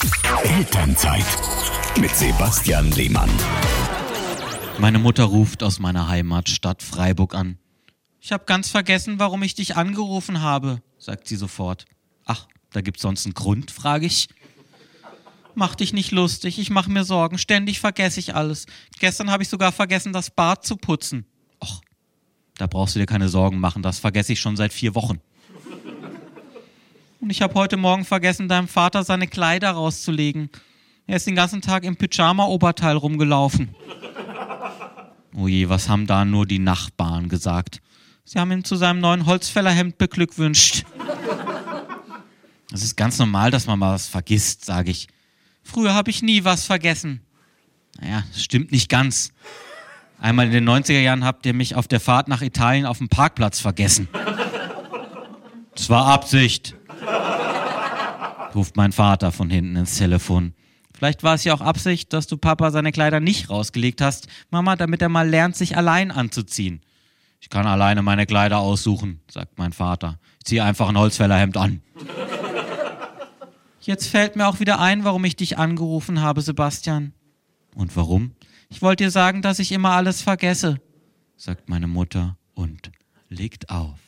Elternzeit mit Sebastian Lehmann. Meine Mutter ruft aus meiner Heimatstadt Freiburg an. Ich habe ganz vergessen, warum ich dich angerufen habe, sagt sie sofort. Ach, da gibt's sonst einen Grund, frage ich. Mach dich nicht lustig, ich mache mir Sorgen, ständig vergesse ich alles. Gestern habe ich sogar vergessen, das Bad zu putzen. Och, da brauchst du dir keine Sorgen machen, das vergesse ich schon seit 4 Wochen. Und ich habe heute Morgen vergessen, deinem Vater seine Kleider rauszulegen. Er ist den ganzen Tag im Pyjama-Oberteil rumgelaufen. Oh je, was haben da nur die Nachbarn gesagt? Sie haben ihm zu seinem neuen Holzfällerhemd beglückwünscht. Es ist ganz normal, dass man mal was vergisst, sage ich. Früher habe ich nie was vergessen. Naja, das stimmt nicht ganz. Einmal in den 90er Jahren habt ihr mich auf der Fahrt nach Italien auf dem Parkplatz vergessen. Das war Absicht, ruft mein Vater von hinten ins Telefon. Vielleicht war es ja auch Absicht, dass du Papa seine Kleider nicht rausgelegt hast, Mama, damit er mal lernt, sich allein anzuziehen. Ich kann alleine meine Kleider aussuchen, sagt mein Vater. Ich ziehe einfach ein Holzfällerhemd an. Jetzt fällt mir auch wieder ein, warum ich dich angerufen habe, Sebastian. Und warum? Ich wollte dir sagen, dass ich immer alles vergesse, sagt meine Mutter und legt auf.